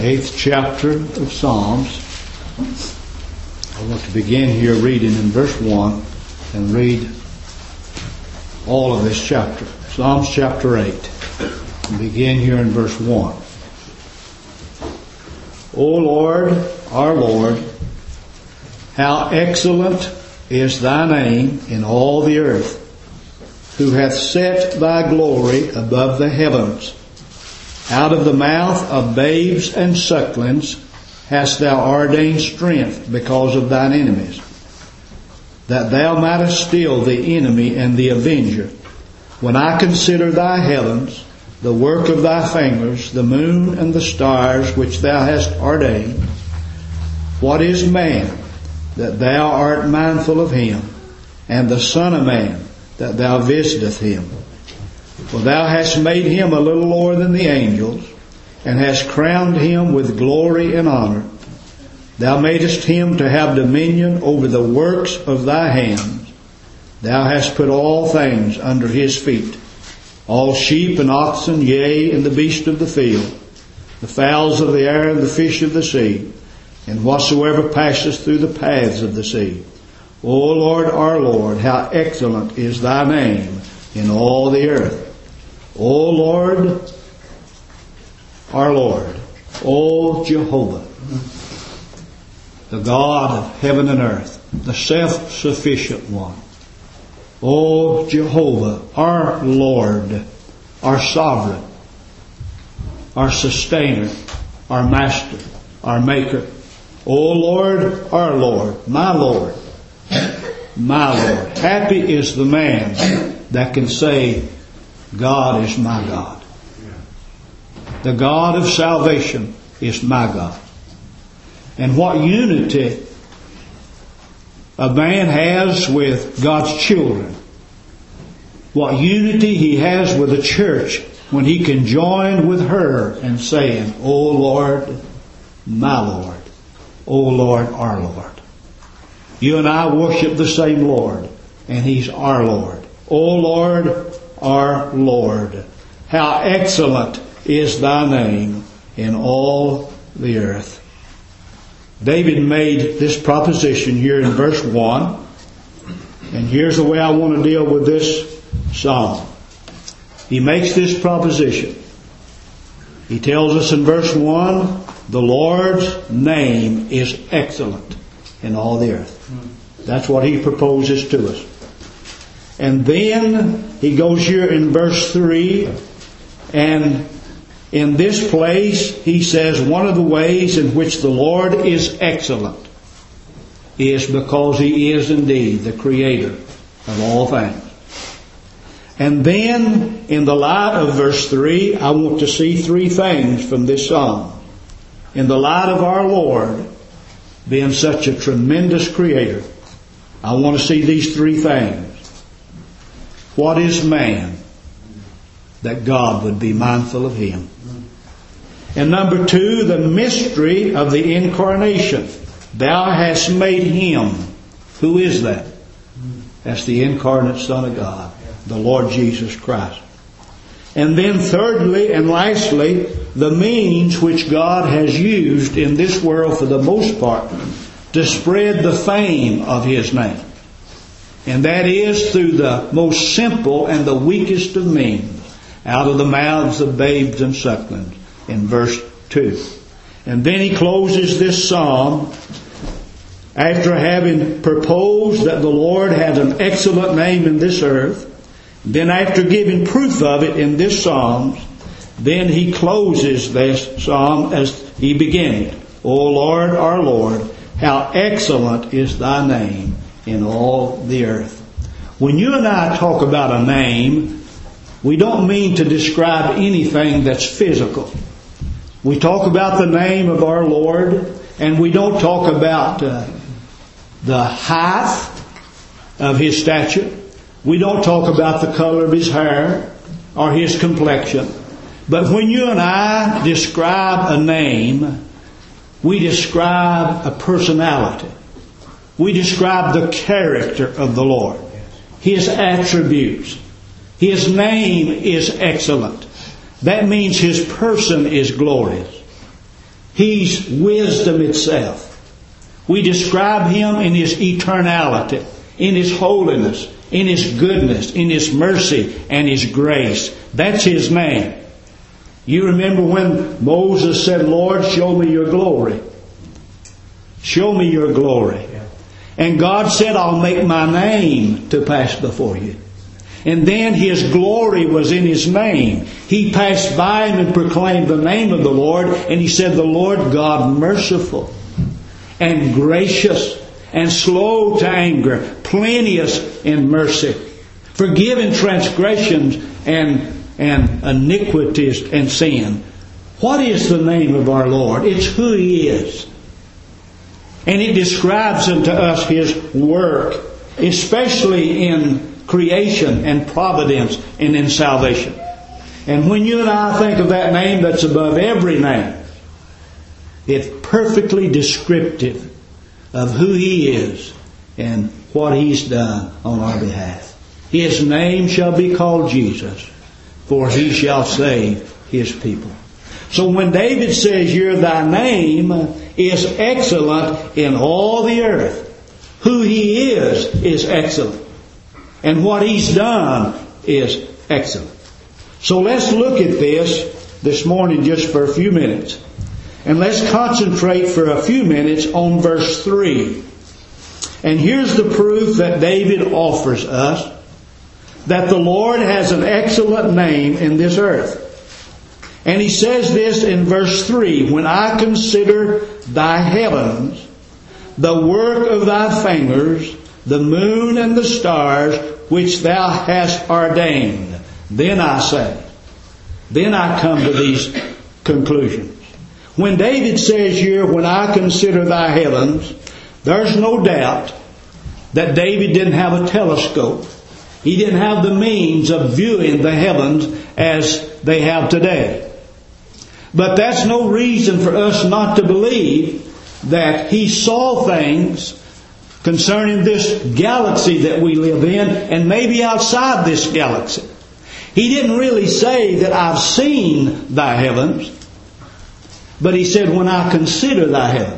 8th chapter of Psalms. I want to begin here reading in verse 1 and read all of this chapter. Psalms chapter 8. And begin here in verse 1. O Lord, our Lord, how excellent is thy name in all the earth, who hath set thy glory above the heavens. Out of the mouth of babes and sucklings hast thou ordained strength because of thine enemies, that thou mightest still the enemy and the avenger. When I consider thy heavens, the work of thy fingers, the moon and the stars which thou hast ordained, what is man that thou art mindful of him, and the Son of Man that thou visiteth him? For thou hast made him a little lower than the angels, and hast crowned him with glory and honor. Thou madest him to have dominion over the works of thy hands. Thou hast put all things under his feet, all sheep and oxen, yea, and the beast of the field, the fowls of the air and the fish of the sea, and whatsoever passeth through the paths of the sea. O Lord, our Lord, how excellent is thy name in all the earth. O Lord, our Lord, O Jehovah, the God of heaven and earth, the self-sufficient one. O Jehovah, our Lord, our sovereign, our sustainer, our master, our maker. O Lord, our Lord, my Lord, my Lord. Happy is the man that can say, God is my God. The God of salvation is my God. And what unity a man has with God's children, what unity he has with the church when he can join with her in saying, O Lord, my Lord, O Lord, our Lord. You and I worship the same Lord, and He's our Lord. O Lord, our Lord, how excellent is thy name in all the earth. David made this proposition here in verse 1, and here's the way I want to deal with this psalm. He makes this proposition. He tells us in verse 1, the Lord's name is excellent in all the earth. That's what he proposes to us. And then he goes here in verse 3, and in this place he says one of the ways in which the Lord is excellent is because He is indeed the Creator of all things. And then in the light of verse 3, I want to see three things from this psalm. In the light of our Lord being such a tremendous Creator, I want to see these three things. What is man that God would be mindful of him? And number two, the mystery of the incarnation. Thou hast made him. Who is that? That's the incarnate Son of God, the Lord Jesus Christ. And then thirdly and lastly, the means which God has used in this world for the most part to spread the fame of His name. And that is through the most simple and the weakest of means, out of the mouths of babes and sucklings, in verse 2. And then he closes this psalm after having proposed that the Lord has an excellent name in this earth. Then after giving proof of it in this psalm, then he closes this psalm as he began it. O Lord, our Lord, how excellent is thy name in all the earth. When you and I talk about a name, we don't mean to describe anything that's physical. We talk about the name of our Lord, and we don't talk about the height of His stature. We don't talk about the color of His hair or His complexion. But when you and I describe a name, we describe a personality. We describe the character of the Lord, His attributes. His name is excellent. That means His person is glorious. He's wisdom itself. We describe Him in His eternality, in His holiness, in His goodness, in His mercy, and His grace. That's His name. You remember when Moses said, Lord, show me your glory. Show me your glory. And God said, I'll make my name to pass before you. And then His glory was in His name. He passed by Him and proclaimed the name of the Lord. And He said, the Lord God merciful and gracious and slow to anger, plenteous in mercy, forgiving transgressions and iniquities and sin. What is the name of our Lord? It's who He is. And it describes unto us His work, especially in creation and providence and in salvation. And when you and I think of that name that's above every name, it's perfectly descriptive of who He is and what He's done on our behalf. His name shall be called Jesus, for He shall save His people. So when David says, thy name is excellent in all the earth, who He is excellent. And what He's done is excellent. So let's look at this morning just for a few minutes. And let's concentrate for a few minutes on verse 3. And here's the proof that David offers us that the Lord has an excellent name in this earth. And he says this in verse 3, when I consider thy heavens, the work of thy fingers, the moon and the stars, which thou hast ordained, then I say, then I come to these conclusions. When David says here, when I consider thy heavens, there's no doubt that David didn't have a telescope. He didn't have the means of viewing the heavens as they have today. But that's no reason for us not to believe that he saw things concerning this galaxy that we live in and maybe outside this galaxy. He didn't really say that I've seen thy heavens, but he said when I consider thy heavens.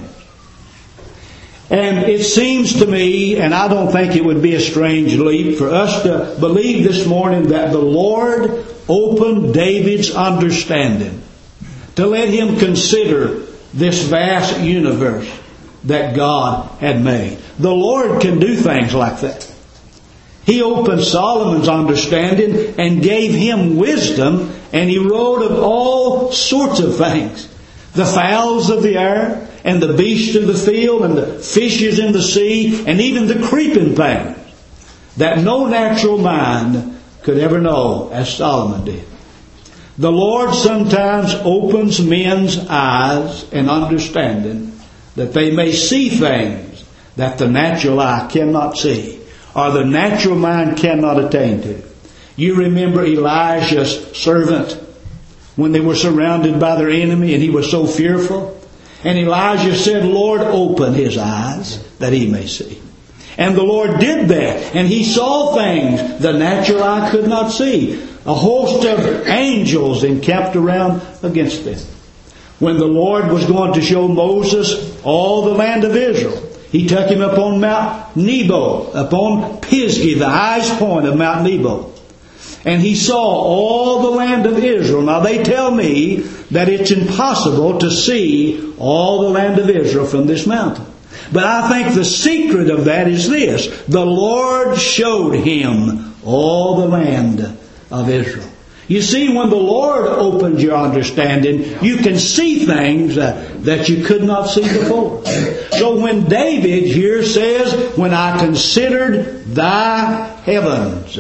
And it seems to me, and I don't think it would be a strange leap for us to believe this morning that the Lord opened David's understanding to let him consider this vast universe that God had made. The Lord can do things like that. He opened Solomon's understanding and gave him wisdom, and he wrote of all sorts of things. The fowls of the air, and the beasts of the field, and the fishes in the sea, and even the creeping things that no natural mind could ever know as Solomon did. The Lord sometimes opens men's eyes and understanding that they may see things that the natural eye cannot see, or the natural mind cannot attain to. You remember Elijah's servant when they were surrounded by their enemy and he was so fearful. And Elijah said, Lord, open his eyes that he may see. And the Lord did that. And he saw things the natural eye could not see. A host of angels encamped around against them. When the Lord was going to show Moses all the land of Israel, he took him up on Mount Nebo, upon Pisgah, the highest point of Mount Nebo. And he saw all the land of Israel. Now they tell me that it's impossible to see all the land of Israel from this mountain. But I think the secret of that is this. The Lord showed him all the land of Israel. You see, when the Lord opens your understanding, you can see things that you could not see before. So when David here says, when I considered thy heavens,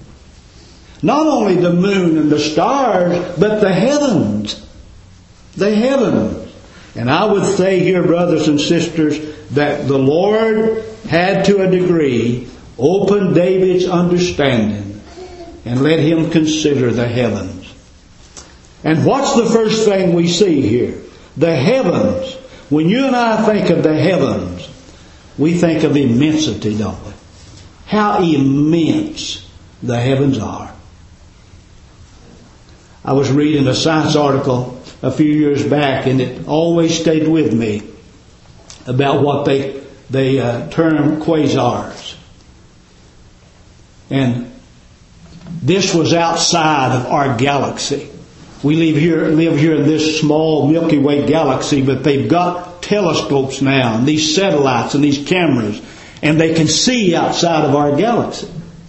not only the moon and the stars, but the heavens. The heavens. And I would say here, brothers and sisters, that the Lord had to a degree opened David's understanding and let him consider the heavens. And what's the first thing we see here? The heavens. When you and I think of the heavens, we think of immensity, don't we? How immense the heavens are. I was reading a science article a few years back, and it always stayed with me, about what they term quasars. And this was outside of our galaxy. We live here in this small Milky Way galaxy, but they've got telescopes now, and these satellites and these cameras, and they can see outside of our galaxy.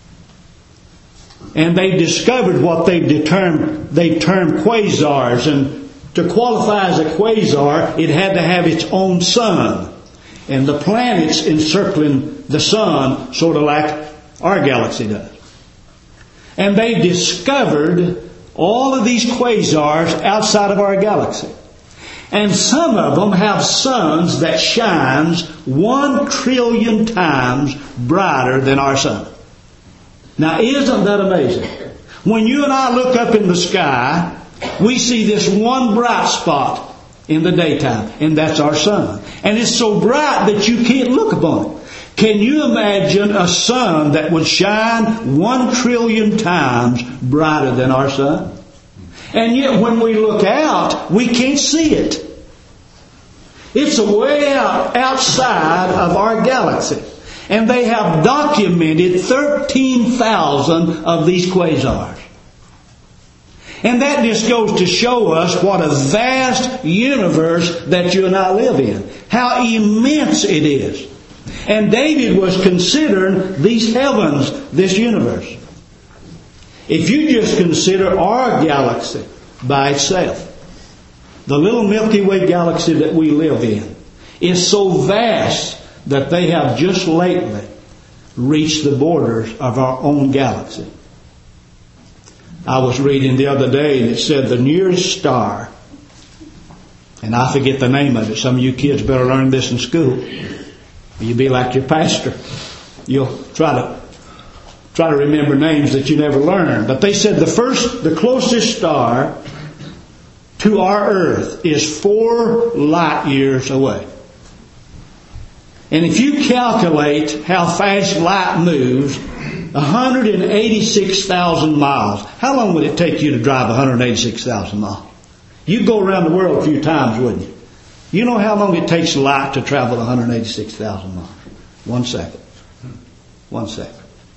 And they discovered what they've termed quasars, and to qualify as a quasar, it had to have its own sun. And the planets encircling the sun, sort of like our galaxy does. And they discovered all of these quasars outside of our galaxy. And some of them have suns that shines 1 trillion times brighter than our sun. Now, isn't that amazing? When you and I look up in the sky, we see this one bright spot in the daytime, and that's our sun. And it's so bright that you can't look upon it. Can you imagine a sun that would shine 1 trillion times brighter than our sun? And yet when we look out, we can't see it. It's way outside of our galaxy. And they have documented 13,000 of these quasars. And that just goes to show us what a vast universe that you and I live in. How immense it is. And David was considering these heavens, this universe. If you just consider our galaxy by itself, the little Milky Way galaxy that we live in is so vast that they have just lately reached the borders of our own galaxy. I was reading the other day, and it said the nearest star, and I forget the name of it. Some of you kids better learn this in school. You'll be like your pastor. You'll try to remember names that you never learned. But they said the closest star to our Earth is 4 light years away. And if you calculate how fast light moves, 186,000 miles. How long would it take you to drive 186,000 miles? You'd go around the world a few times, wouldn't you? You know how long it takes light to travel 186,000 miles? 1 second. 1 second.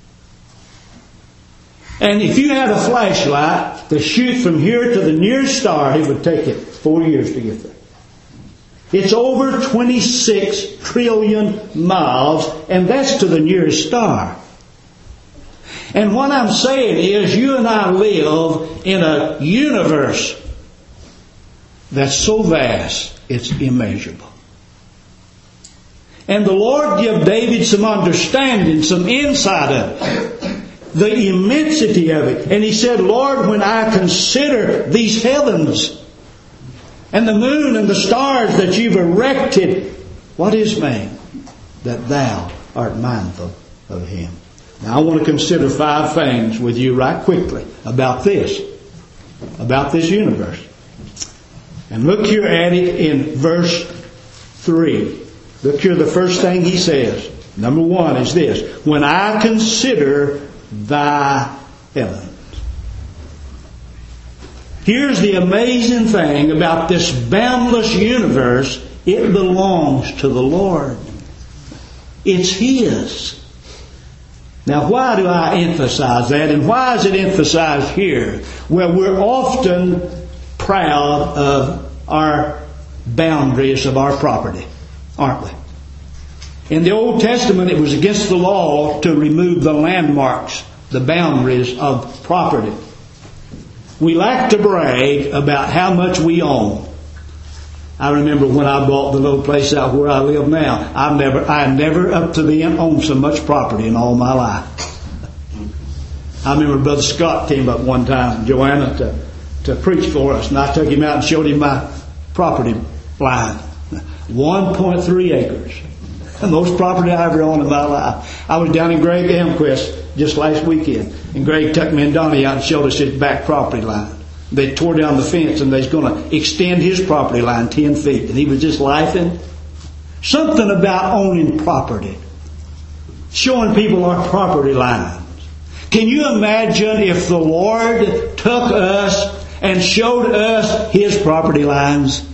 And if you had a flashlight to shoot from here to the nearest star, it would take it 4 years to get there. It's over 26 trillion miles, and that's to the nearest star. And what I'm saying is, you and I live in a universe that's so vast, it's immeasurable. And the Lord gave David some understanding, some insight of it, the immensity of it. And he said, Lord, when I consider these heavens and the moon and the stars that you've erected, what is man that thou art mindful of him? Now I want to consider 5 things with you right quickly about this universe. And look here at it in verse 3. Look here, the first thing he says. Number 1 is this: when I consider thy heavens. Here's the amazing thing about this boundless universe. It belongs to the Lord. It's His. Now, why do I emphasize that? And why is it emphasized here? Well, we're often proud of our boundaries of our property, aren't we? In the Old Testament, it was against the law to remove the landmarks, the boundaries of property. We like to brag about how much we own. I remember when I bought the little place out where I live now, I never up to then owned so much property in all my life. I remember Brother Scott came up one time, Joanna, to preach for us, and I took him out and showed him my property line. 1.3 acres. The most property I ever owned in my life. I was down in Greg Elmquist just last weekend, and Greg took me and Donnie out and showed us his back property line. They tore down the fence, and they was going to extend his property line 10 feet. And he was just laughing. Something about owning property. Showing people our property lines. Can you imagine if the Lord took us and showed us His property lines.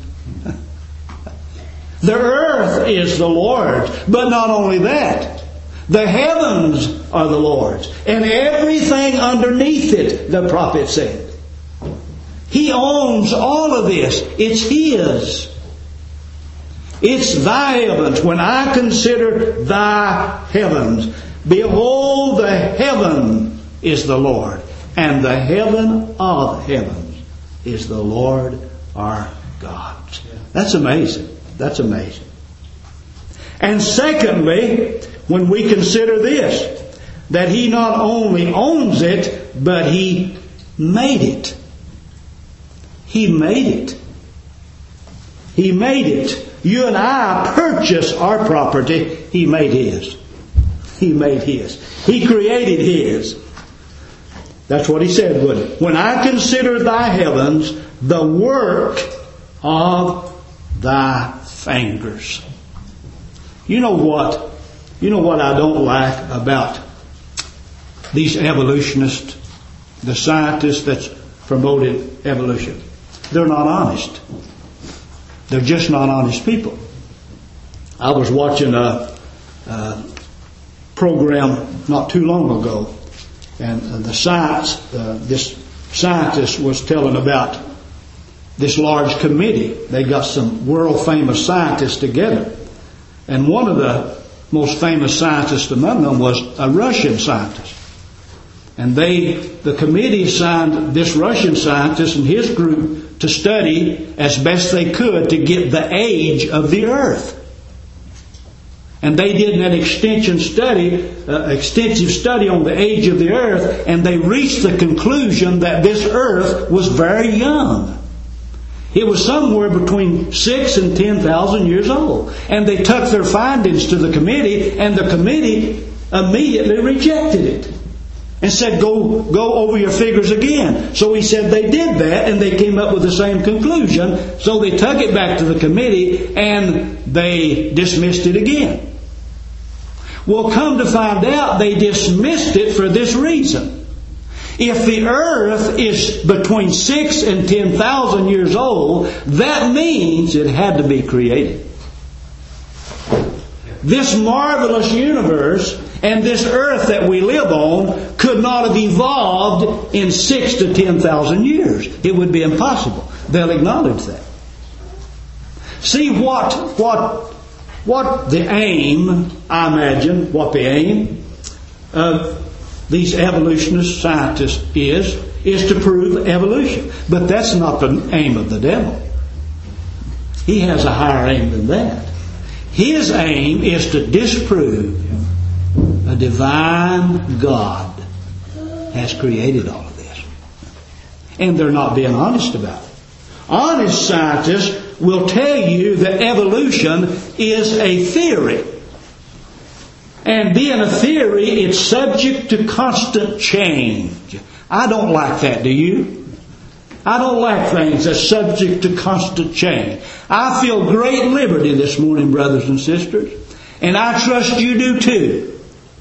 The earth is the Lord's, but not only that, the heavens are the Lord's, and everything underneath it, the prophet said. He owns all of this. It's His. It's thy heavens. When I consider thy heavens, behold, the heaven is the Lord, and the heaven of heavens is the Lord our God. That's amazing. That's amazing. And secondly, when we consider this, that He not only owns it, but He made it. He made it. He made it. You and I purchase our property. He made His. He made His. He created His. That's what He said, wouldn't it? When I consider thy heavens, the work of thy fingers. You know what? You know what I don't like about these evolutionists, the scientists that's promoted evolution? They're not honest. They're just not honest people. I was watching a program not too long ago, and this scientist was telling about this large committee. They got some world famous scientists together, and one of the most famous scientists among them was a Russian scientist. And the committee assigned this Russian scientist and his group to study as best they could to get the age of the earth. And they did an extensive study on the age of the earth, and they reached the conclusion that this earth was very young. It was somewhere between 6,000 and 10,000 years old. And they took their findings to the committee, and the committee immediately rejected it and said, go over your figures again. So he said they did that, and they came up with the same conclusion. So they took it back to the committee, and they dismissed it again. Well, come to find out, they dismissed it for this reason. If the earth is between 6,000 and 10,000 years old, that means it had to be created. This marvelous universe and this earth that we live on could not have evolved in 6,000 to 10,000 years. It would be impossible. They'll acknowledge that. See what the aim, I imagine, what the aim of these evolutionist scientists is to prove evolution. But that's not the aim of the devil. He has a higher aim than that. His aim is to disprove a divine God has created all of this. And they're not being honest about it. Honest scientists will tell you that evolution is a theory. And being a theory, it's subject to constant change. I don't like that, do you? I don't like things that's subject to constant change. I feel great liberty this morning, brothers and sisters, and I trust you do too,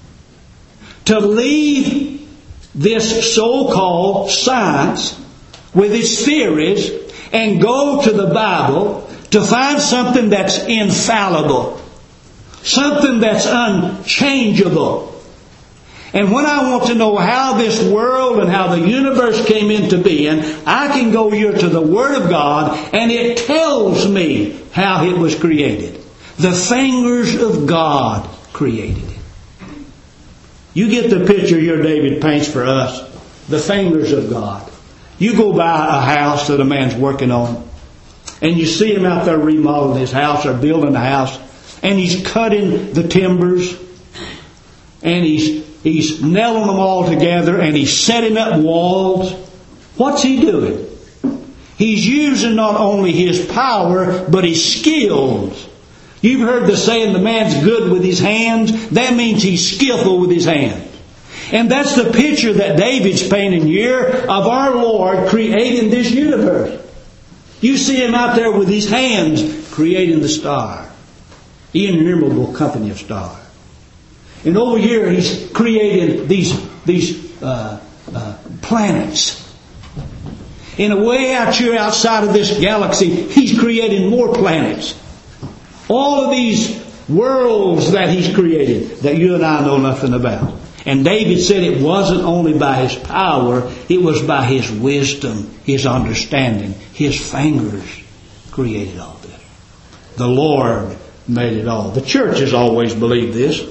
to leave this so-called science with its theories and go to the Bible to find something that's infallible. Something that's unchangeable. And when I want to know how this world and how the universe came into being, I can go here to the Word of God, and it tells me how it was created. The fingers of God created it. You get the picture here David paints for us. The fingers of God. You go by a house that a man's working on, and you see him out there remodeling his house or building a house. And he's cutting the timbers, and he's nailing them all together, and he's setting up walls. What's he doing? He's using not only his power, but his skills. You've heard the saying, the man's good with his hands. That means he's skillful with his hands. And that's the picture that David's painting here of our Lord creating this universe. You see him out there with his hands creating the star. The innumerable company of stars. And over here he's created these planets. In a way out here outside of this galaxy, He's created more planets. All of these worlds that He's created that you and I know nothing about. And David said it wasn't only by His power, it was by His wisdom, His understanding. His fingers created all this. The Lord made it all. The church has always believed this.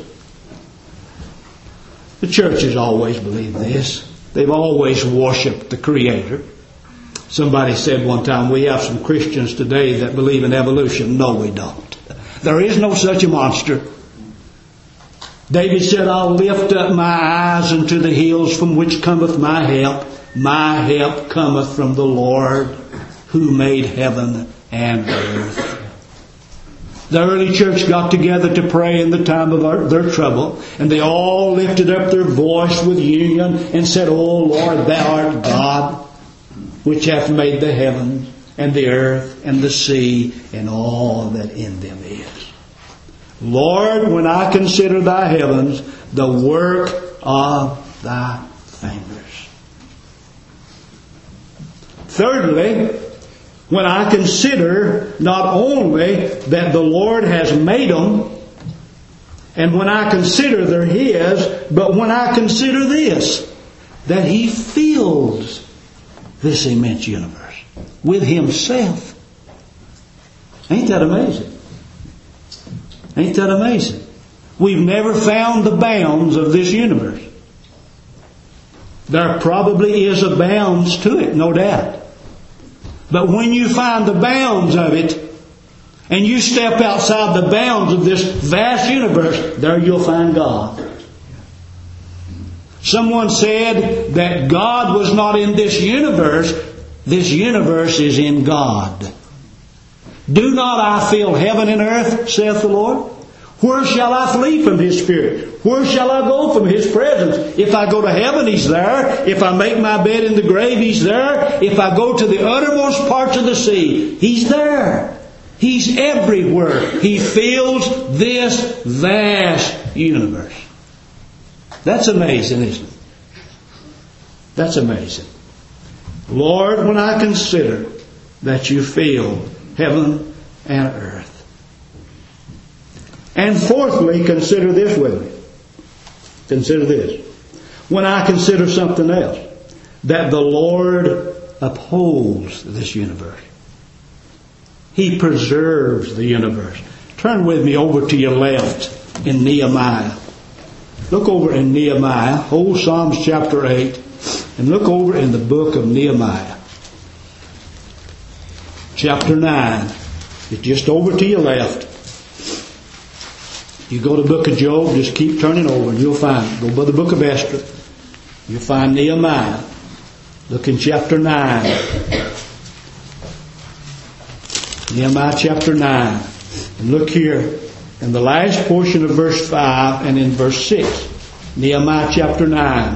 The church has always believed this. They've always worshipped the Creator. Somebody said one time, we have some Christians today that believe in evolution. No, we don't. There is no such a monster. David said, I'll lift up my eyes unto the hills from which cometh my help. My help cometh from the Lord who made heaven and earth. The early church got together to pray in the time of their trouble, and they all lifted up their voice with union and said, O Lord, Thou art God, which hath made the heavens and the earth and the sea and all that in them is. Lord, when I consider Thy heavens, the work of Thy fingers. Thirdly, when I consider not only that the Lord has made them, and when I consider they're His, but when I consider this, that He fills this immense universe with Himself. Ain't that amazing? Ain't that amazing? We've never found the bounds of this universe. There probably is a bounds to it, no doubt. But when you find the bounds of it, and you step outside the bounds of this vast universe, there you'll find God. Someone said that God was not in this universe. This universe is in God. Do not I fill heaven and earth, saith the Lord? Where shall I flee from His Spirit? Where shall I go from His presence? If I go to heaven, He's there. If I make my bed in the grave, He's there. If I go to the uttermost parts of the sea, He's there. He's everywhere. He fills this vast universe. That's amazing, isn't it? That's amazing. Lord, when I consider that You fill heaven and earth. And fourthly, consider this with me. Consider this. When I consider something else, that the Lord upholds this universe. He preserves the universe. Turn with me over to your left in Nehemiah. Look over in Nehemiah, whole Psalms chapter 8, and look over in the book of Nehemiah. Chapter 9. It's just over to your left. You go to the book of Job, just keep turning over and you'll find it. Go by the book of Esther. You'll find Nehemiah. Look in chapter 9. Nehemiah chapter 9. And look here in the last portion of verse 5 and in verse 6. Nehemiah chapter 9.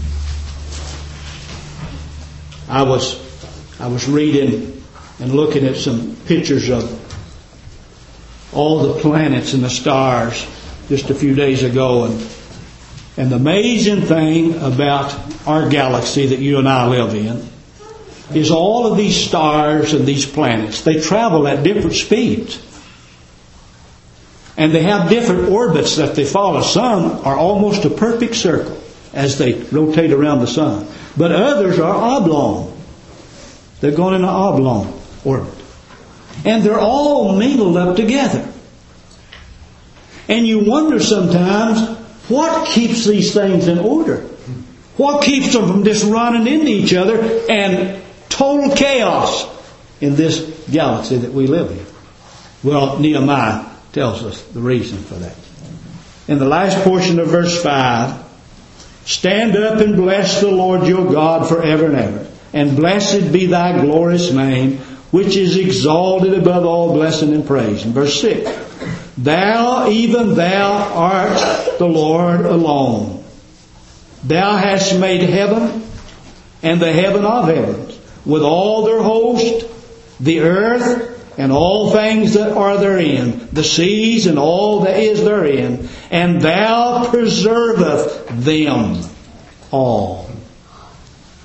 I was reading and looking at some pictures of all the planets and the stars just a few days ago, and the amazing thing about our galaxy that you and I live in is all of these stars and these planets, they travel at different speeds. And they have different orbits that they follow. Some are almost a perfect circle as they rotate around the sun. But others are oblong. They're going in an oblong orbit. And they're all mingled up together. And you wonder sometimes, what keeps these things in order? What keeps them from just running into each other and total chaos in this galaxy that we live in? Well, Nehemiah tells us the reason for that. In the last portion of verse 5, stand up and bless the Lord your God forever and ever. And blessed be Thy glorious name, which is exalted above all blessing and praise. In verse 6, Thou, even Thou art the Lord alone. Thou hast made heaven and the heaven of heavens, with all their host, the earth and all things that are therein, the seas and all that is therein, and Thou preserveth them all.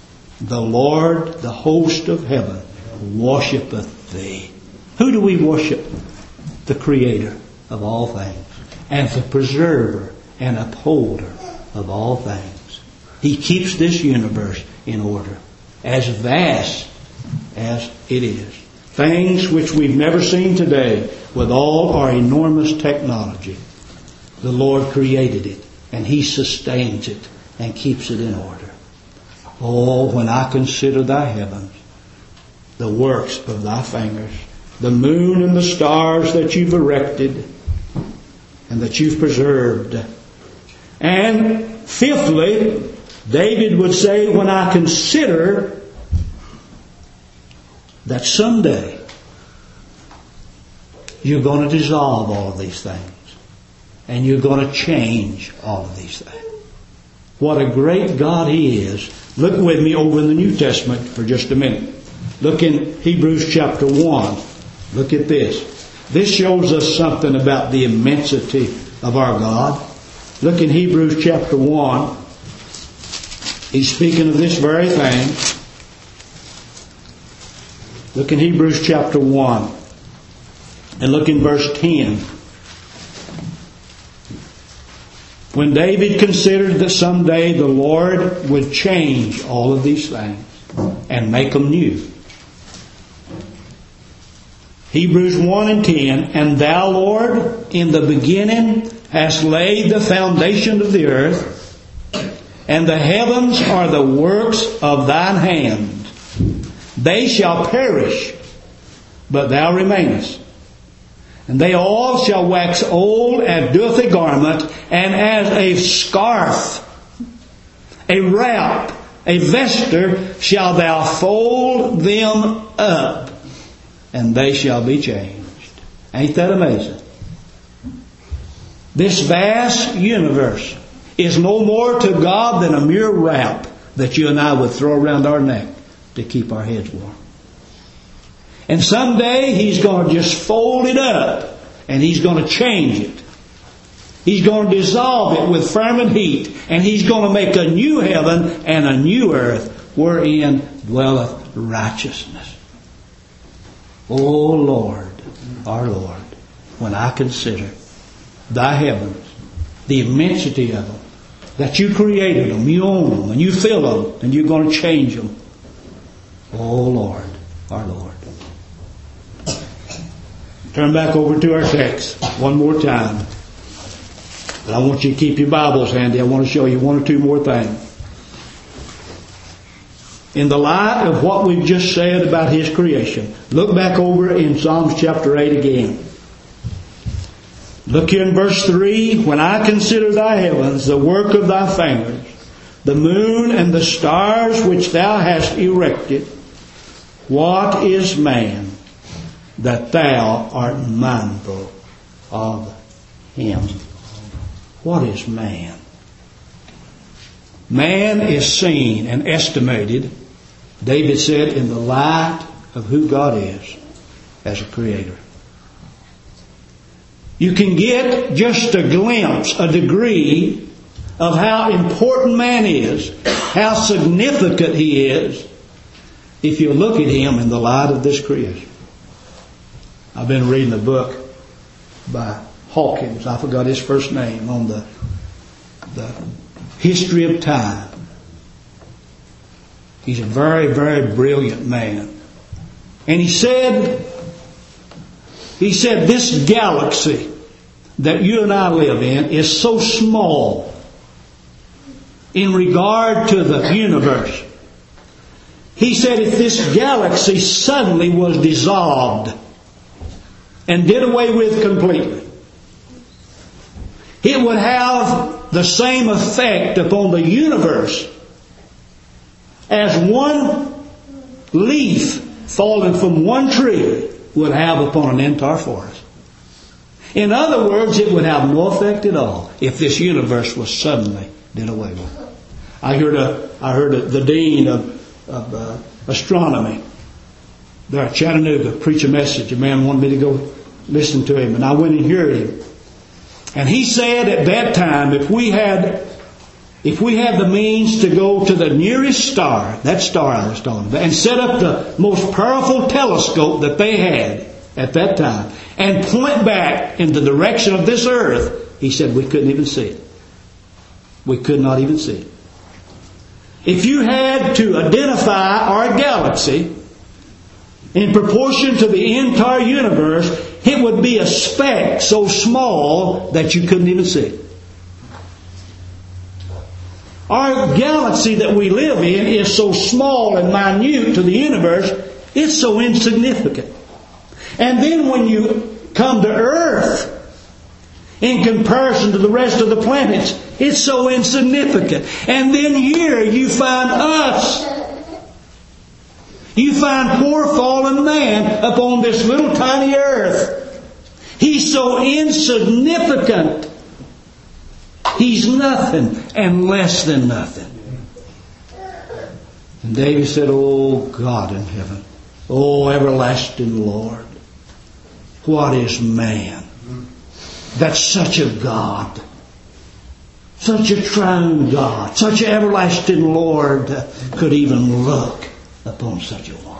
the Lord, the host of heaven, worshipeth thee. Who do we worship? The Creator of all things, and the preserver and upholder of all things. He keeps this universe in order, as vast as it is. Things which we've never seen today, with all our enormous technology. The Lord created it, and He sustains it and keeps it in order. Oh, when I consider thy heavens, the works of thy fingers, the moon and the stars that you've erected and that you've preserved. And fifthly, David would say, when I consider that someday you're going to dissolve all of these things and you're going to change all of these things. What a great God He is. Look with me over in the New Testament for just a minute. Look in Hebrews chapter 1. Look at this. This shows us something about the immensity of our God. Look in Hebrews chapter 1. He's speaking of this very thing. Look in Hebrews chapter 1. And look in verse 10. When David considered that someday the Lord would change all of these things and make them new. Hebrews 1 and 10, and thou, Lord, in the beginning hast laid the foundation of the earth, and the heavens are the works of thine hand. They shall perish, but thou remainest. And they all shall wax old as doeth a garment, and as a scarf, a wrap, a vesture, shalt thou fold them up, and they shall be changed. Ain't that amazing? This vast universe is no more to God than a mere wrap that you and I would throw around our neck to keep our heads warm. And someday He's going to just fold it up and He's going to change it. He's going to dissolve it with fervent heat, and He's going to make a new heaven and a new earth wherein dwelleth righteousness. O Lord, our Lord, when I consider thy heavens, the immensity of them, that you created them, you own them, and you fill them, and you're going to change them. O Lord, our Lord. Turn back over to our text one more time. But I want you to keep your Bibles handy. I want to show you one or two more things. In the light of what we've just said about His creation, look back over in Psalms chapter 8 again. Look here in verse 3. When I consider thy heavens, the work of thy fingers, the moon and the stars which thou hast erected, what is man that thou art mindful of him? What is man? Man is seen and estimated, David said, in the light of who God is as a creator. You can get just a glimpse, a degree of how important man is, how significant he is, if you look at him in the light of this creation. I've been reading a book by Hawkins, I forgot his first name, on the history of time. He's a very, very brilliant man. And he said, this galaxy that you and I live in is so small in regard to the universe. He said if this galaxy suddenly was dissolved and did away with completely, it would have the same effect upon the universe as one leaf falling from one tree would have upon an entire forest. In other words, it would have no effect at all if this universe was suddenly did away with. I heard the dean of astronomy there at Chattanooga preach a message. A man wanted me to go listen to him, and I went and heard him. And he said at that time, if we had if we had the means to go to the nearest star, that star I was talking about, and set up the most powerful telescope that they had at that time, and point back in the direction of this earth, he said we couldn't even see it. We could not even see it. If you had to identify our galaxy in proportion to the entire universe, it would be a speck so small that you couldn't even see it. Our galaxy that we live in is so small and minute to the universe, it's so insignificant. And then when you come to Earth, in comparison to the rest of the planets, it's so insignificant. And then here you find us. You find poor fallen man upon this little tiny earth. He's so insignificant. He's nothing and less than nothing. And David said, "Oh God in heaven, oh everlasting Lord, what is man that such a God, such a triune God, such an everlasting Lord could even look upon such a one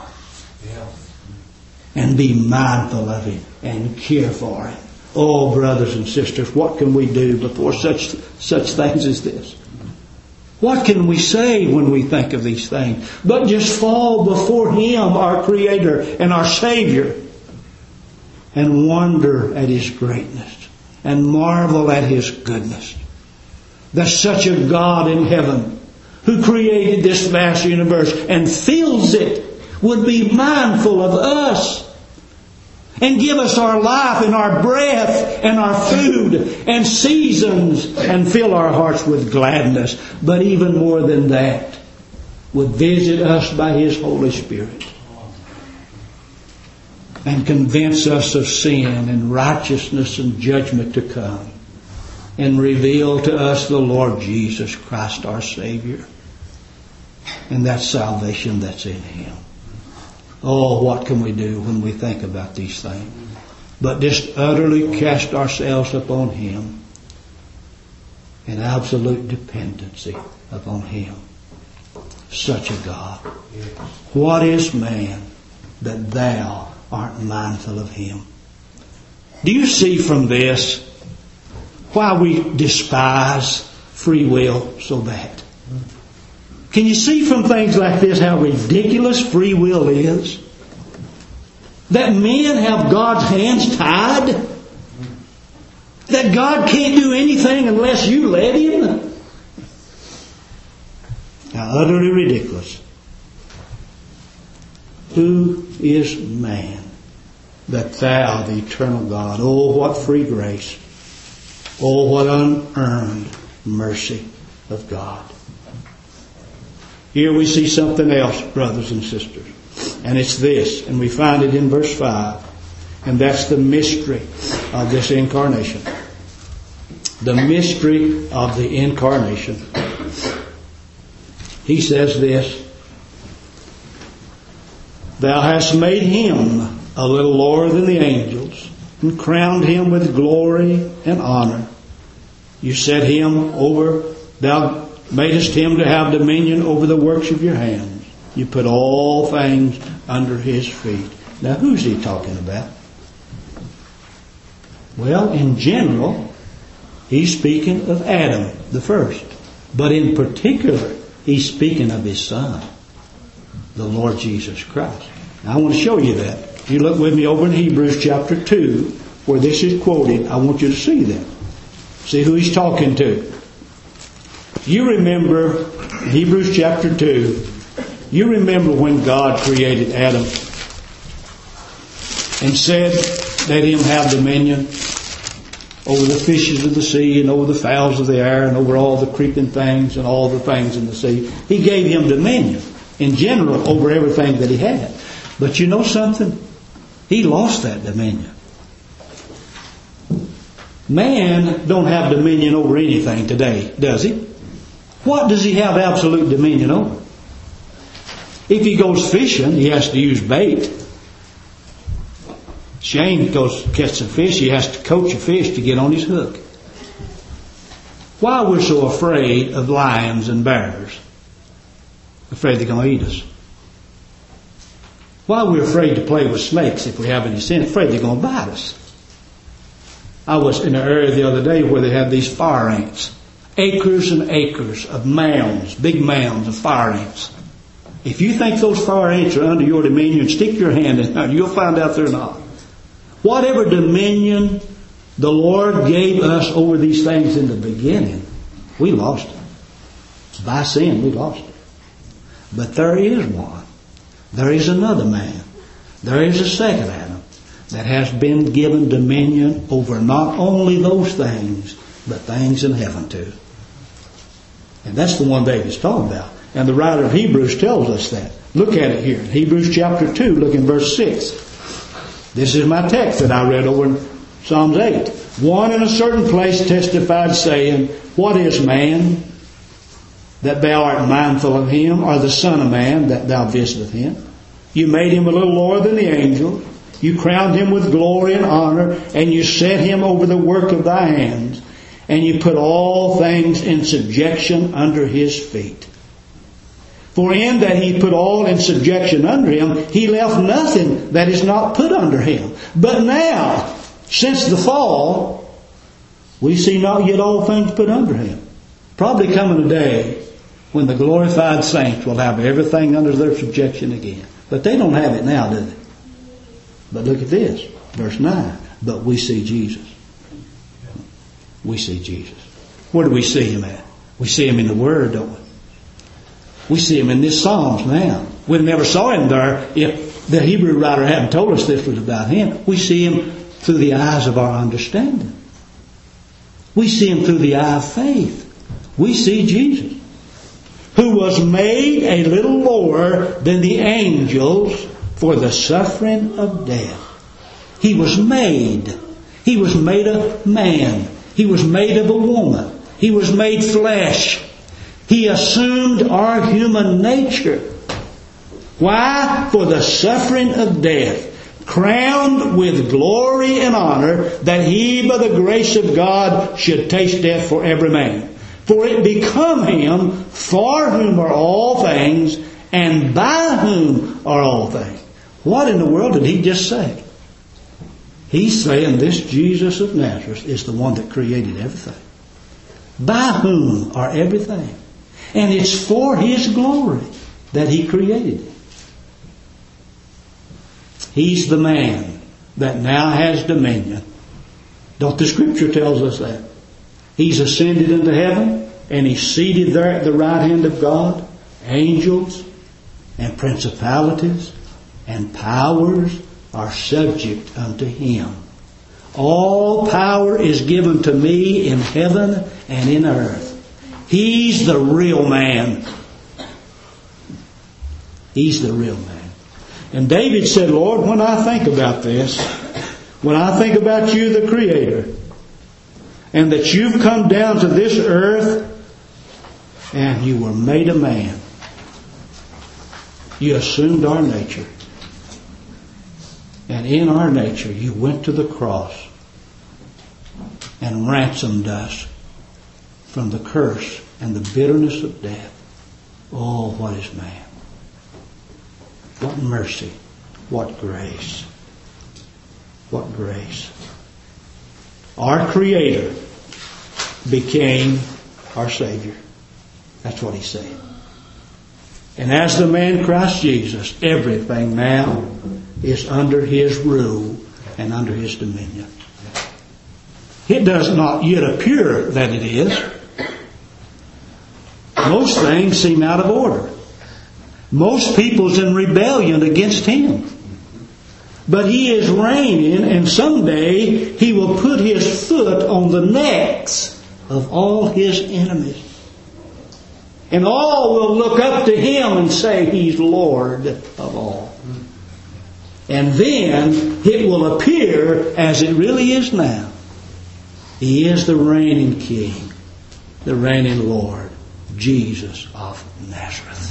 and be mindful of him and care for him." Oh, brothers and sisters, what can we do before such things as this? What can we say when we think of these things? But just fall before Him, our Creator and our Savior, and wonder at His greatness and marvel at His goodness. There's such a God in heaven who created this vast universe and fills it, would be mindful of us and give us our life and our breath and our food and seasons and fill our hearts with gladness. But even more than that, would visit us by His Holy Spirit and convince us of sin and righteousness and judgment to come, and reveal to us the Lord Jesus Christ our Savior and that salvation that's in Him. Oh, what can we do when we think about these things? But just utterly cast ourselves upon Him in absolute dependency upon Him. Such a God. What is man that Thou art mindful of him? Do you see from this why we despise free will so bad? Can you see from things like this how ridiculous free will is? That men have God's hands tied? That God can't do anything unless you let Him? How utterly ridiculous. Who is man that Thou, the eternal God, oh, what free grace, oh, what unearned mercy of God. Here we see something else, brothers and sisters. And it's this, and we find it in verse 5. And that's the mystery of this incarnation. The mystery of the incarnation. He says this: Thou hast made Him a little lower than the angels, and crowned Him with glory and honor. You set Him over, Thou madest Him to have dominion over the works of your hands. You put all things under His feet. Now, who's He talking about? Well, in general, He's speaking of Adam, the first. But in particular, He's speaking of His Son, the Lord Jesus Christ. Now, I want to show you that. If you look with me over in Hebrews chapter 2, where this is quoted, I want you to see that. See who He's talking to. You remember, Hebrews chapter 2, you remember when God created Adam and said, let him have dominion over the fishes of the sea and over the fowls of the air and over all the creeping things and all the things in the sea. He gave him dominion in general over everything that he had. But you know something? He lost that dominion. Man don't have dominion over anything today, does he? What does he have absolute dominion over? If he goes fishing, he has to use bait. Shane goes catch some fish, he has to coach a fish to get on his hook. Why we're so afraid of lions and bears. Afraid they're going to eat us. Why we're afraid to play with snakes if we have any sin. Afraid they're going to bite us. I was in an area the other day where they had these fire ants. Acres and acres of mounds, big mounds of fire ants. If you think those fire ants are under your dominion, stick your hand in there. You'll find out they're not. Whatever dominion the Lord gave us over these things in the beginning, we lost it. By sin, we lost it. But there is one. There is another man. There is a second Adam that has been given dominion over not only those things, but things in heaven too. And that's the one David's talking about. And the writer of Hebrews tells us that. Look at it here. Hebrews chapter 2, look in verse 6. This is my text that I read over in Psalms 8. One in a certain place testified, saying, What is man, that thou art mindful of him, or the Son of Man, that thou visiteth him? You made him a little lower than the angels. You crowned him with glory and honor, and you set him over the work of thy hands, and you put all things in subjection under his feet. For in that he put all in subjection under him, he left nothing that is not put under him. But now, since the fall, we see not yet all things put under him. Probably coming a day when the glorified saints will have everything under their subjection again. But they don't have it now, do they? But look at this, verse 9. But we see Jesus. We see Jesus. Where do we see him at? We see him in the Word, don't we? We see him in this Psalms now. We never saw him there if the Hebrew writer hadn't told us this was about him. We see him through the eyes of our understanding. We see him through the eye of faith. We see Jesus, who was made a little lower than the angels for the suffering of death. He was made. He was made a man. He was made of a woman. He was made flesh. He assumed our human nature. Why? For the suffering of death, crowned with glory and honor, that he by the grace of God should taste death for every man. For it become him, for whom are all things, and by whom are all things. What in the world did he just say? He's saying this Jesus of Nazareth is the one that created everything. By whom are everything. And it's for his glory that he created it. He's the man that now has dominion. Don't the Scripture tells us that? He's ascended into heaven and he's seated there at the right hand of God. Angels and principalities and powers are subject unto him. All power is given to me in heaven and in earth. He's the real man. He's the real man. And David said, Lord, when I think about this, when I think about you, the Creator, and that you've come down to this earth and you were made a man, you assumed our nature. And in our nature, you went to the cross and ransomed us from the curse and the bitterness of death. Oh, what is man? What mercy. What grace. What grace. Our Creator became our Savior. That's what he said. And as the man Christ Jesus, everything now is under his rule and under his dominion. It does not yet appear that it is. Most things seem out of order. Most people's in rebellion against him. But he is reigning, and someday he will put his foot on the necks of all his enemies. And all will look up to him and say he's Lord of all. And then it will appear as it really is now. He is the reigning King, the reigning Lord, Jesus of Nazareth.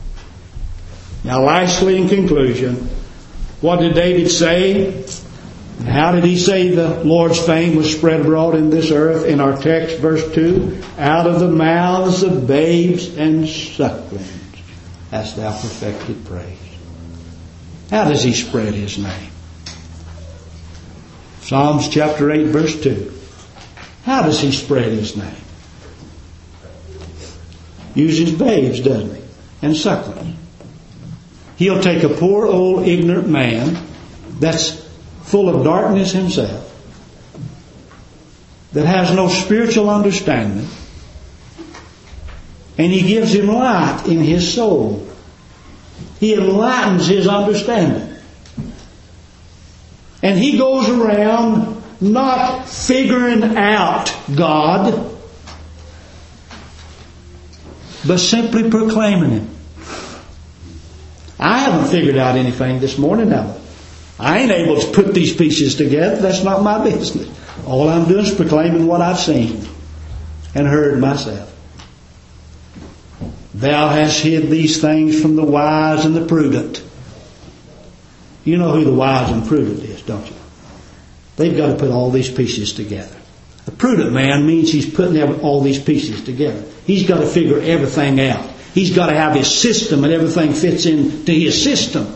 Now lastly, in conclusion, what did David say? And how did he say the Lord's fame was spread abroad in this earth? In our text, verse 2, out of the mouths of babes and sucklings hast thou perfected praise. How does he spread his name? Psalms chapter 8, verse 2. How does he spread his name? Uses babes, doesn't he? And sucklings. He'll take a poor old ignorant man that's full of darkness himself, that has no spiritual understanding, and he gives him light in his soul. He enlightens his understanding. And he goes around not figuring out God, but simply proclaiming Him. I haven't figured out anything this morning, have I ain't able to put these pieces together. That's not my business. All I'm doing is proclaiming what I've seen and heard myself. Thou hast hid these things from the wise and the prudent. You know who the wise and prudent is, don't you? They've got to put all these pieces together. A prudent man means he's putting all these pieces together. He's got to figure everything out. He's got to have his system and everything fits into his system.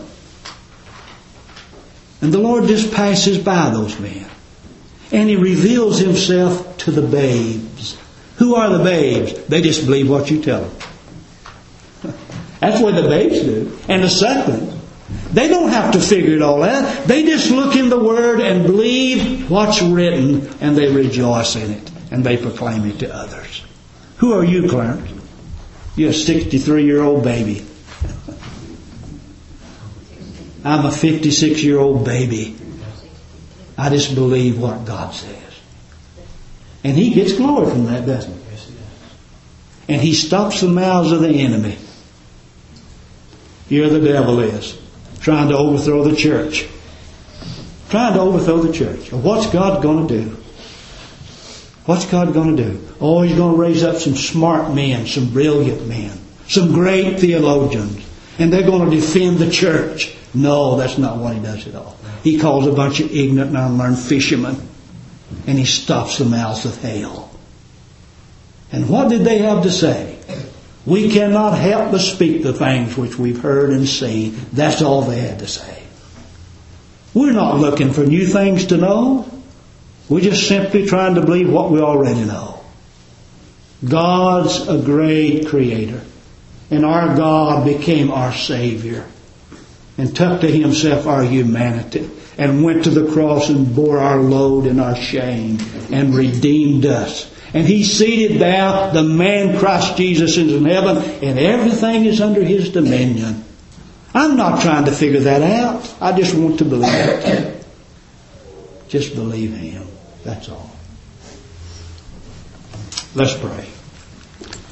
And the Lord just passes by those men. And He reveals Himself to the babes. Who are the babes? They just believe what you tell them. That's what the babes do. And the sucklings. They don't have to figure it all out. They just look in the Word and believe what's written, and they rejoice in it, and they proclaim it to others. Who are you, Clarence? You're a 63-year-old baby. I'm a 56-year-old baby. I just believe what God says. And He gets glory from that, doesn't He? And He stops the mouths of the enemy. Here the devil is, trying to overthrow the church. Trying to overthrow the church. What's God going to do? What's God going to do? Oh, He's going to raise up some smart men, some brilliant men, some great theologians, and they're going to defend the church. No, that's not what He does at all. He calls a bunch of ignorant and unlearned fishermen, and He stops the mouths of hell. And what did they have to say? We cannot help but speak the things which we've heard and seen. That's all they had to say. We're not looking for new things to know. We're just simply trying to believe what we already know. God's a great creator. And our God became our Savior. And took to Himself our humanity. And went to the cross and bore our load and our shame. And redeemed us. And He's seated down, the man Christ Jesus is in heaven, and everything is under His dominion. I'm not trying to figure that out. I just want to believe it. Just believe Him. That's all. Let's pray.